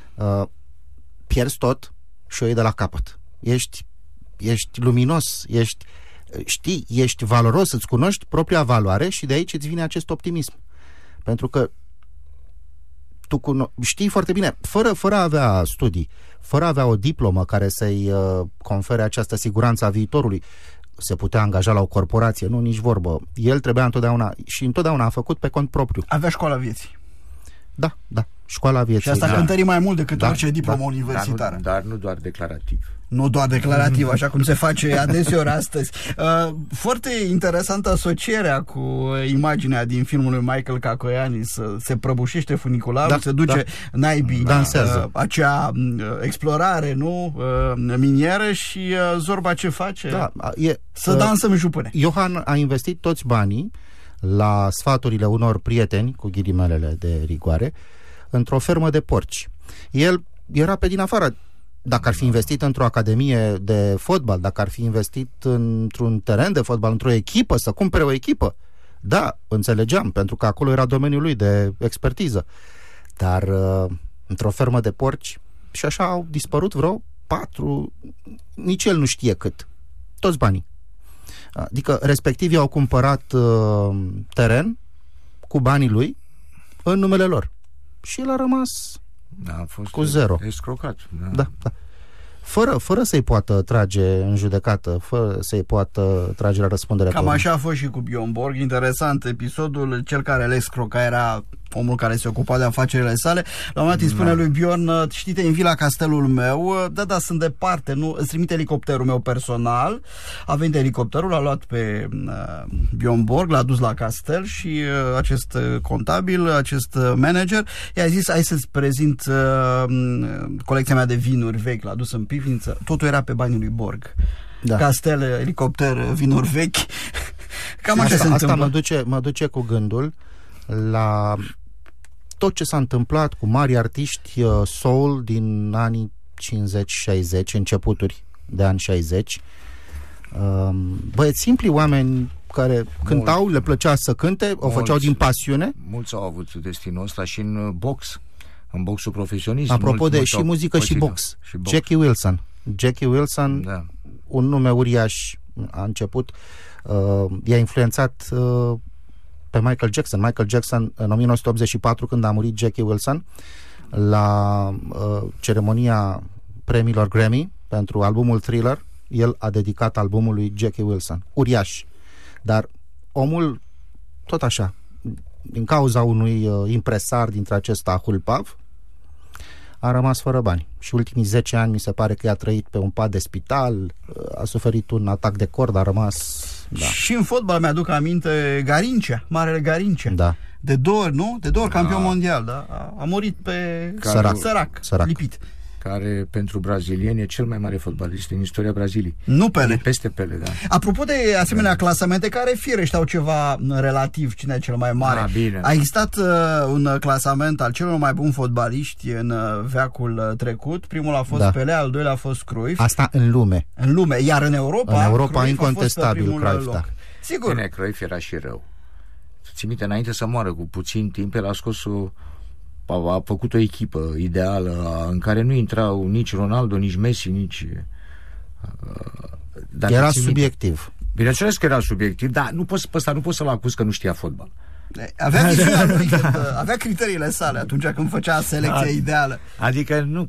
Pierzi tot și o iei de la capăt. Ești luminos, ești valoros, îți cunoști propria valoare și de aici îți vine acest optimism. Pentru că tu știi foarte bine, fără a avea studii, fără a avea o diplomă care să-i confere această siguranță a viitorului, se putea angaja la o corporație, nu, nici vorbă. El trebuia întotdeauna a făcut pe cont propriu. Avea școala vieții. Da, școala vieții. Și asta cântări mai mult decât orice diplomă universitară. Dar nu doar declarativ. Nu doar declarativ, așa cum se face adeseori astăzi. Foarte interesantă asocierea cu imaginea din filmul lui Michael Cacoiani, se prăbușește funicularul, se duce naibii, acea explorare, minieră, și Zorba ce face? Să dansăm jupâne. Johan a investit toți banii la sfaturile unor prieteni, cu ghilimelele de rigoare, într-o fermă de porci. El era pe din afară. Dacă ar fi investit într-o academie de fotbal, dacă ar fi investit într-un teren de fotbal, într-o echipă, să cumpere o echipă, da, înțelegeam, pentru că acolo era domeniul lui de expertiză. Dar într-o fermă de porci, și așa au dispărut vreo 4, nici el nu știe cât, toți banii. Adică respectivii au cumpărat teren cu banii lui în numele lor. Și el a rămas a fost cu zero. Escrocat. Da. Fără să-i poată trage în judecată, fără să-i poată trage la răspundere. Cam așa a fost și cu Bjorn Borg. Interesant episodul. Cel care îl escroca era omul care se ocupa de afacerile sale. La un moment dat îi spune lui Bjorn: știi, te invit la castelul meu. Da, sunt departe, nu? Îți trimite elicopterul meu personal. A venit elicopterul, a luat pe Bjorn Borg, l-a dus la castel și acest contabil, acest manager, i-a zis: hai să-ți prezint colecția mea de vinuri vechi. L-a dus în pivniță. Totul era pe banii lui Borg. Da. Castel, elicopter, vinuri vechi. Cam așa se întâmplă. Asta mă duce cu gândul la tot ce s-a întâmplat cu mari artiști soul din anii 50-60, începuturi de ani 60. Băieți simpli, oameni care cântau, le plăcea să cânte, o făceau din pasiune. Mulți au avut destinul ăsta și în box, în boxul profesionist. Apropo de și muzică și box. Jackie Wilson, da. Un nume uriaș, a început, i-a influențat pe Michael Jackson. Michael Jackson, în 1984, când a murit Jackie Wilson, la ceremonia premiilor Grammy pentru albumul Thriller, el a dedicat albumul lui Jackie Wilson. Uriaș. Dar omul, tot așa, din cauza unui impresar dintre acesta hulpav, a rămas fără bani. Și ultimii 10 ani mi se pare că i-a trăit pe un pat de spital, a suferit un atac de cord, a rămas... Da. Și în fotbal mi-aduc aminte Garincea, marele Garincea. Da. De 2 ori, nu? De 2 ori campion mondial, da? A murit pe sărac, lipit. Care pentru brazilieni e cel mai mare fotbalist din istoria Braziliei. Nu Pele. Peste Pele, da. Apropo de asemenea clasamente, care firește au ceva relativ, cine e cel mai mare. Bine. A existat un clasament al celor mai buni fotbaliști în veacul trecut. Primul a fost Pele, al doilea a fost Cruyff. Asta în lume. În lume, iar în Europa Cruyff incontestabil, a fost pe primul Cruyff, loc. da. Sigur. Bine, Cruyff era și rău. ții minte, înainte să moară cu puțin timp, el a făcut o echipă ideală în care nu intrau nici Ronaldo, nici Messi, nici... Era subiectiv. Bineînțeles că era subiectiv, dar nu poți să-l acuz că nu știa fotbal. Avea viziunea lui, avea criteriile sale atunci când făcea selecția ideală. Adică nu,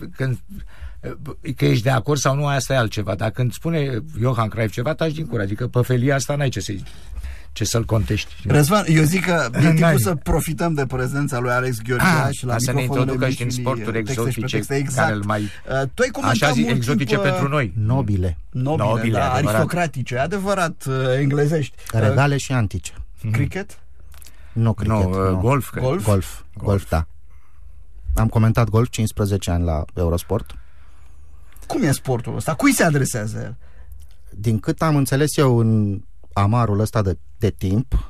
că ești de acord sau nu, asta e altceva. Dar când spune Johan Cruyff ceva, taci din cur. Adică pe felia asta n-ai ce să-l contești. Răzvan, eu zic că e timpul să profităm de prezența lui Alex Gheorghiaș și la să ne introducă și în sporturi exotice, care îl mai... Tu ai comentat așa exotice pentru noi. Nobile, da, aristocratice, adevărat, englezești. Regale și antice. Cricket? Nu cricket. Golf, da. Am comentat golf 15 ani la Eurosport. Cum e sportul ăsta? Cui se adresează el? Din cât am înțeles eu în amarul ăsta de timp,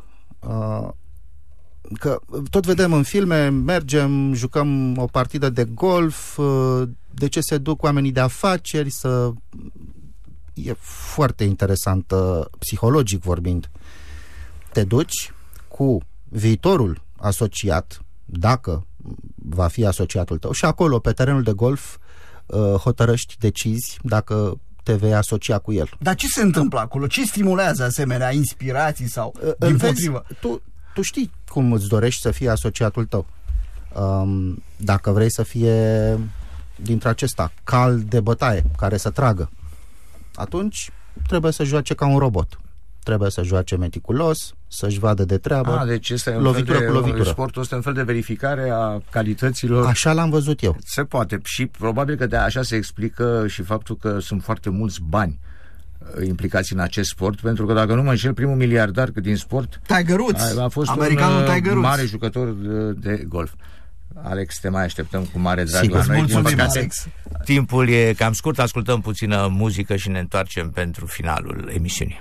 că tot vedem în filme, mergem, jucăm o partidă de golf, de ce se duc oamenii de afaceri, e foarte interesant, psihologic vorbind. Te duci cu viitorul asociat, dacă va fi asociatul tău, și acolo, pe terenul de golf, hotărăști, decizi dacă te vei asocia cu el. Dar ce se întâmplă acolo? Ce stimulează asemenea inspirații sau dimpotrivă? Tu știi cum îți dorești să fie asociatul tău. Dacă vrei să fie dintre acesta cal de bătaie, care să tragă, atunci trebuie să joace ca un robot. Trebuie să joace meticulos, să-și vadă de treabă. Deci este lovitură cu lovitură. Sportul este un fel de verificare a calităților. Așa l-am văzut eu. Se poate. Și probabil că de așa se explică și faptul că sunt foarte mulți bani implicați în acest sport, pentru că dacă nu mă înșel, primul miliardar din sport Tiger Woods, a fost americanul Tiger Woods, mare jucător de golf. Alex, te mai așteptăm cu mare drag. Sigur, la noi. Mulțumim, Alex. Timpul e cam scurt, ascultăm puțină muzică și ne întoarcem pentru finalul emisiunii.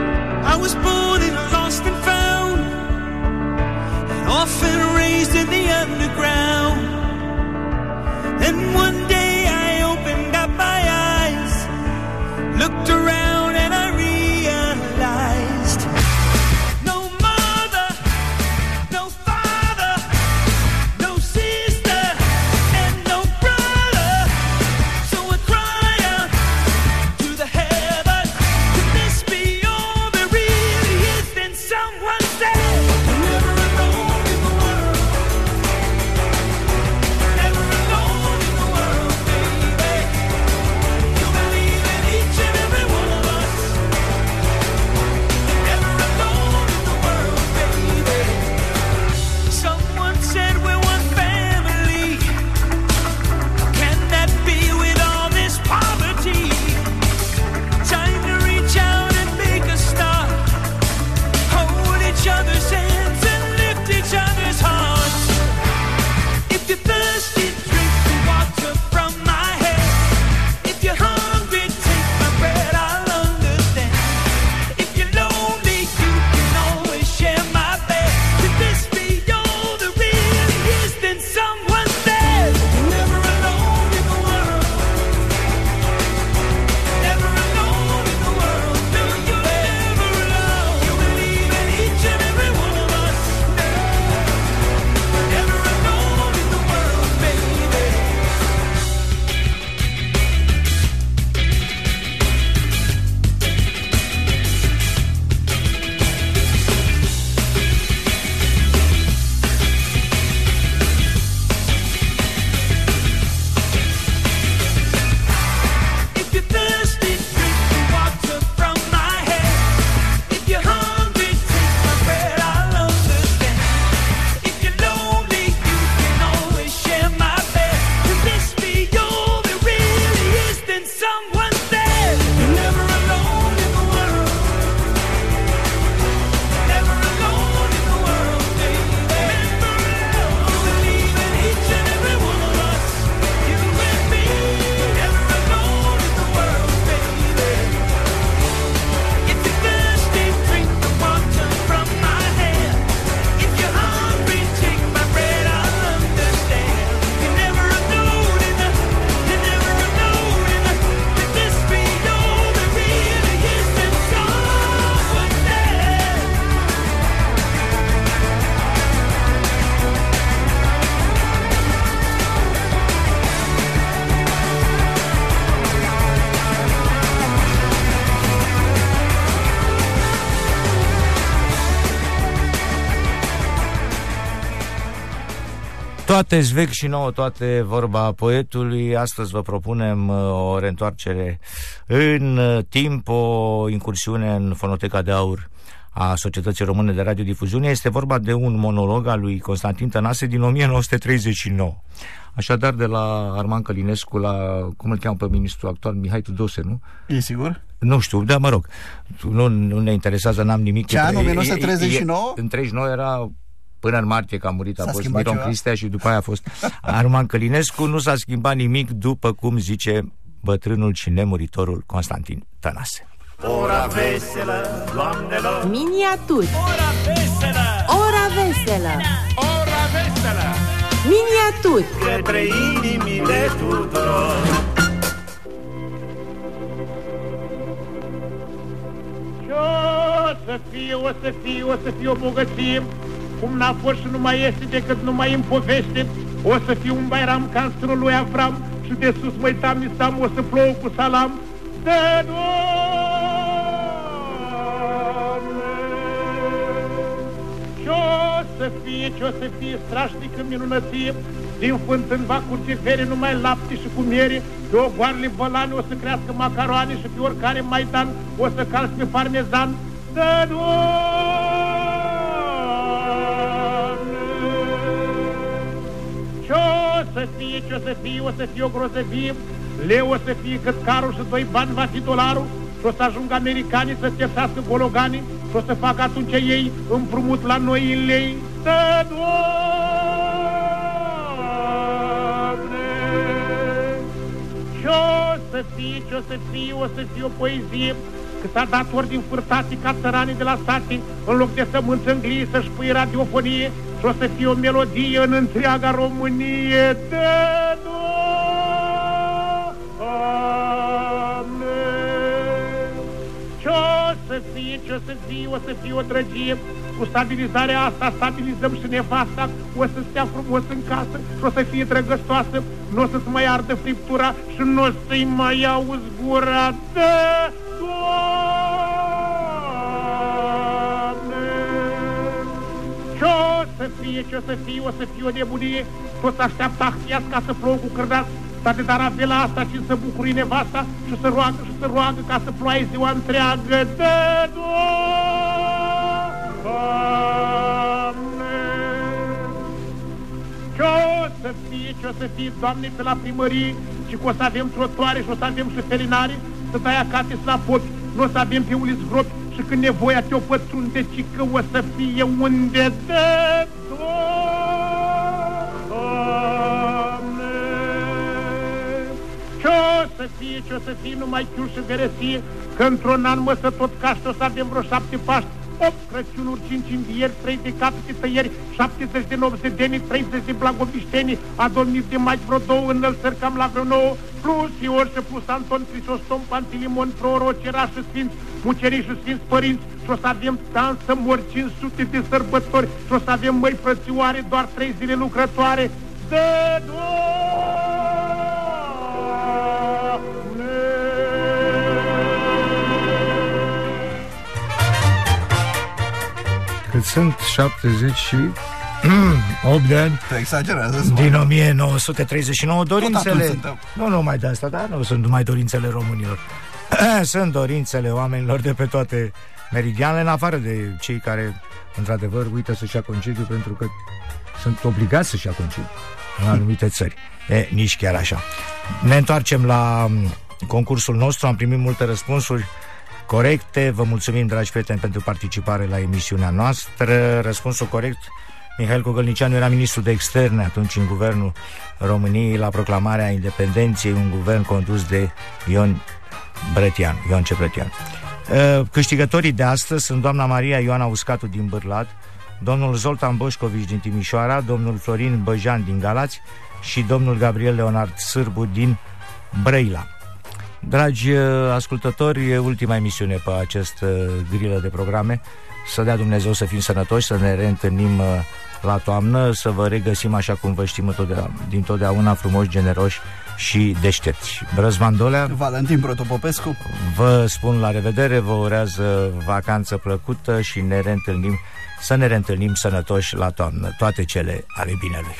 Often raised in the Toate-s vechi și nouă, toate vorba poetului. Astăzi vă propunem o reîntoarcere în timp, o incursiune în Fonoteca de Aur a Societății Române de Radiodifuziune. Este vorba de un monolog al lui Constantin Tănase din 1939. Așadar, de la Arman Călinescu la, cum îl cheamă pe ministrul actual, Mihai Tudose, nu? E sigur? Nu știu, dar mă rog, nu ne interesează, n-am nimic. Ce an, 1939? În 39 era... Până în martie, că a murit, a fost Miron ceva? Cristea și după aia a fost Arman Călinescu. Nu s-a schimbat nimic, după cum zice bătrânul și nemuritorul Constantin Tănase. Ora veselă, doamnelor! Miniaturi. Ora veselă! Ora veselă. Ora veselă! Miniaturi. Către inimile tuturor! Ce-o să fie, o să fie, o să fie o bogăție, cum n-a fost și nu mai este decât numai în poveste. O să fie un bairam ca în strul lui Avram, și de sus măi Nisam, o să plouă cu salam. De Ce-o să fie, ce-o să fie strașnică minunăție, din fântân va curge vere, numai lapte și cu miere. Pe ogoarele bălane o să crească macaroane și pe oricare maidan o să calci pe parmezan. De Ce-o să fie, ce-o să fie, o să fie o grozăvie, leu o să fie cât carul și 2 bani va fi dolarul, și o să ajungă americanii să terțească gologanii, și o să facă atunci ei împrumut la noi în lei. De Ce-o să fie, ce-o să fie, o să fie o poezie, că s-a dat ordin fârtate ca țăranii de la sate, în loc de sămânță în glie să-și pui radiofonie, și o să fie o melodie în întreaga Românie. Ce-o să fie, ce-o să fie, o să fie o drăgie, cu stabilizarea asta stabilizăm și nevasta, o să stea frumos în casă și o să fie drăgăstoasă, nu o să-ți mai ardă friptura și nu o să-i mai auzi gura. Ce-o să fie, ce-o să fie, o să fie o nebunie, toți așteaptă ahtiați ca să plouă cu cârdați, dar de daravela asta și să bucuri nevasta și să roagă și să roagă ca să ploaie ziua întreagă. Ce-o să fie, ce-o să fie, Doamne, pe la primărie, și că o să avem trotuare și o să avem și felinare, să dai acate la pot, nu o să avem pe uliți gropi, și când nevoia te-o pătrunde, ci că o să fie unde de Ce-o să fie, ce-o să fie, numai chiul și veresie, că într-un an măsă tot caște, o să avem vreo 7 Paști, 8 Crăciunuri, 5 învieri, 3 de capete tăieri, 70 de nopți de deni, 30 de blagovișteni, adormiți de mai vreo 2 înălțări cam la vreo 9, plus Ior și plus Anton, Crisostom, Pantilimon, Proroci, Cerași și Sfinți, Mucerii și Sfinți Părinți, și o să avem dansă mori 500 de sărbători, și o să avem măi frățioare, doar 3 zile lucrătoare. Cât sunt 78 de ani. Tu exagerează. Din 1939, dorințele... Nu numai de asta, dar nu sunt numai dorințele românilor. Sunt dorințele oamenilor de pe toate meridianele, în afară de cei care, într-adevăr, uită să-și ia concediu pentru că sunt obligați să-și ia concediu în anumite țări. Nici chiar așa. Ne întoarcem la concursul nostru, am primit multe răspunsuri corecte. Vă mulțumim, dragi prieteni, pentru participare la emisiunea noastră. Răspunsul corect: Mihail Cogălnicianu era ministru de externe atunci în guvernul României la proclamarea independenței, un guvern condus de Ion Cebrătian. Câștigătorii de astăzi sunt doamna Maria Ioana Uscatu din Bârlad, domnul Zoltan Boșcovici din Timișoara, domnul Florin Băjan din Galați și domnul Gabriel Leonard Sârbu din Brăila. Dragi ascultători, ultima emisiune pe această grilă de programe. Să dea Dumnezeu să fim sănătoși, să ne reîntâlnim la toamnă, să vă regăsim așa cum vă știm dintotdeauna, frumoși, generoși și deștepți. Răzvan Dolea, Valentin Protopopescu, vă spun la revedere, vă urează vacanță plăcută și să ne reîntâlnim sănătoși la toamnă. Toate cele ale binelui.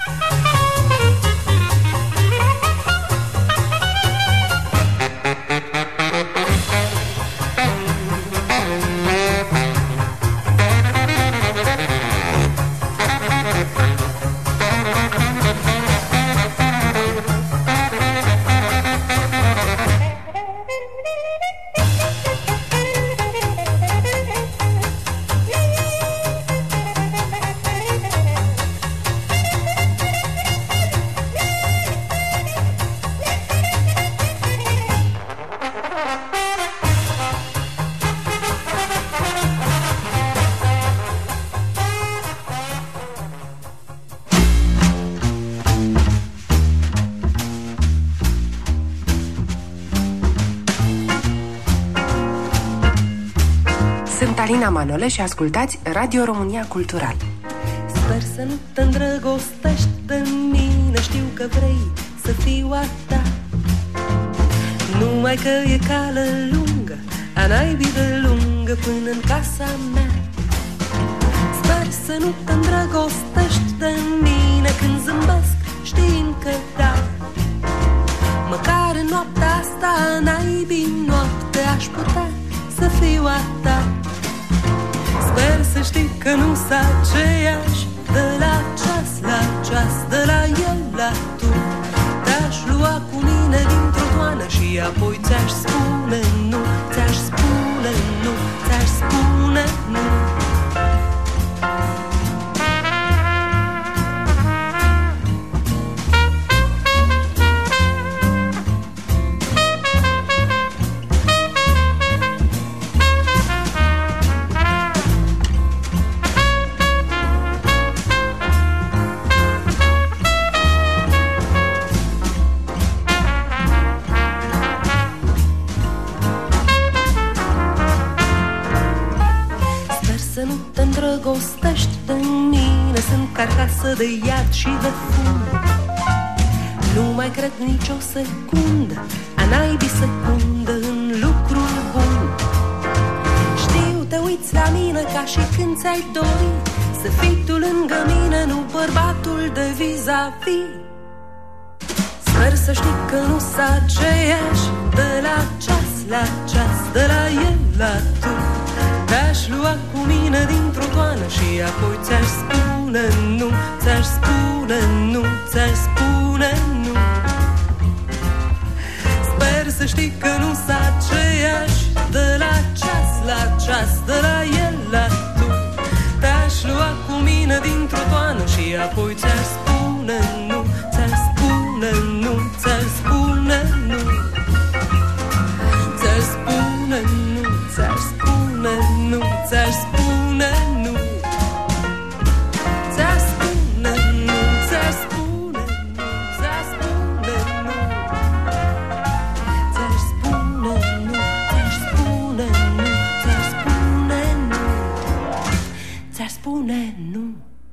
Sunt Alina Manole și ascultați Radio România Cultural. Sper să nu te îndrăgostești de mine, știu că vrei să fiu a ta. Numai că e cale lungă, a naibii de lungă până în casa mea. Sper să nu te îndrăgostești de mine când zâmbesc știind că da. Măcar în noaptea asta, naibii noapte, aș putea să fiu a ta. Sper să știi că nu s aceeași de la ceas la ceas, de la el la tu. Te-aș lua cu mine dintr-o toană și apoi ți-aș spune nu, ți-aș spune nu, ți-aș spune nu. Îndrăgostești de mine, sunt carcasă de iad și de fum. Nu mai cred nicio secundă, a naibii secundă în lucrul bun. Știu, te uiți la mine ca și când ți-ai dori să fii tu lângă mine, nu bărbatul de vis-a-vis. Sper să știi că nu s aceeași de la ceas la ceas, de la el la tu. Te-aș lua cu mine dintr-o toană și apoi ți-aș spune nu, ți-aș spune nu, ți-aș spune nu. Sper să știi că nu s aceeași de la ceas la ceas, de la el la tu. Te-aș lua cu mine dintr-o toană și apoi ți-aș spune